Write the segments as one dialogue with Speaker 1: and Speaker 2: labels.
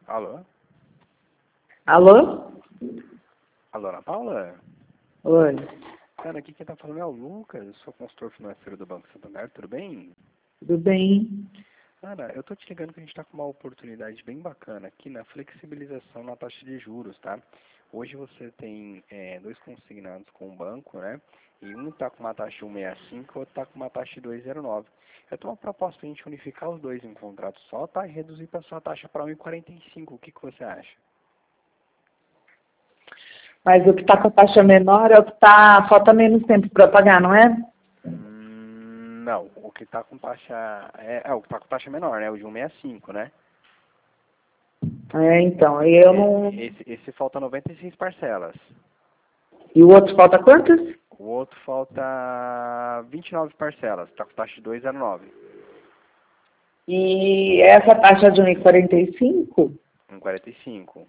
Speaker 1: Alô?
Speaker 2: Alô?
Speaker 1: Alô, Ana Paula?
Speaker 2: Oi,
Speaker 1: Cara, aqui quem tá falando é o Lucas, eu sou consultor financeiro do Banco Santander, tudo bem?
Speaker 2: tudo bem?
Speaker 1: Ana, eu tô te ligando que a gente tá com uma oportunidade bem bacana aqui na flexibilização na taxa de juros, tá? Hoje você tem dois consignados com o banco, né? E um tá com uma taxa de 1,65 e o outro tá com uma taxa de 2,09. Eu tô uma proposta pra gente unificar os dois em um contrato só, tá? E reduzir pra sua taxa para 1,45. O que que você acha?
Speaker 2: Mas o que está com a taxa menor é o que falta menos tempo para pagar, não é?
Speaker 1: Não, o que tá com taxa o que tá com taxa menor, né? O de 1,65, né?
Speaker 2: É, então, e eu não...
Speaker 1: Esse falta 96 parcelas.
Speaker 2: E o outro falta quantas?
Speaker 1: O outro falta 29 parcelas, tá com taxa de 2,09.
Speaker 2: E essa taxa de 1,45?
Speaker 1: 1,45.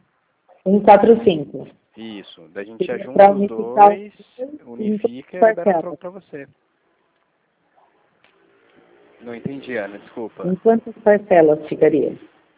Speaker 2: 1,45.
Speaker 1: Isso. Daí a gente já
Speaker 2: Seria para
Speaker 1: junta os
Speaker 2: unificar os
Speaker 1: dois,
Speaker 2: dois em quantas
Speaker 1: unifica e libera o troco
Speaker 2: parcelas?
Speaker 1: pra você. Não entendi, Ana, desculpa.
Speaker 2: Em quantas parcelas ficaria?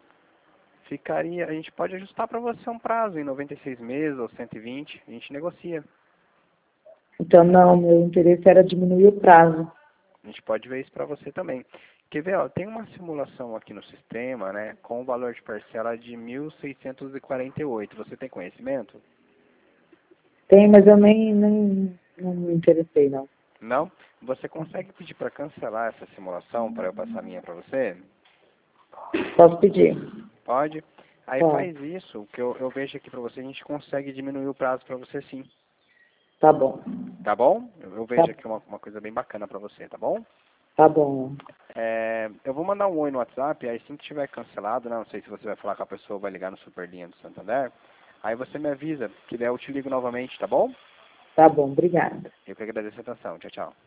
Speaker 1: A gente pode ajustar pra você um prazo em 96 meses ou 120, a gente negocia.
Speaker 2: Então, não, meu interesse era diminuir o prazo.
Speaker 1: A gente pode ver isso para você também. Quer ver, ó, tem uma simulação aqui no sistema, né, com o valor de parcela de 1.648. Você tem conhecimento?
Speaker 2: Tem, mas eu não me interessei, não.
Speaker 1: Não? Você consegue pedir para cancelar essa simulação para eu passar a minha para você?
Speaker 2: Posso pedir?
Speaker 1: Pode? Aí
Speaker 2: Pode.
Speaker 1: faz isso, que eu vejo aqui para você, a gente consegue diminuir o prazo para você sim.
Speaker 2: Tá bom.
Speaker 1: Tá bom? Eu
Speaker 2: Tá,
Speaker 1: vejo aqui uma coisa bem bacana para você, tá bom?
Speaker 2: tá bom.
Speaker 1: Eu vou mandar um oi no WhatsApp, aí assim que tiver cancelado, né, não sei se você vai falar com a pessoa, vai ligar no Superlinha do Santander, aí você me avisa, que daí eu te ligo novamente, tá bom?
Speaker 2: Tá bom, obrigada.
Speaker 1: Eu que agradeço a atenção. Tchau, tchau.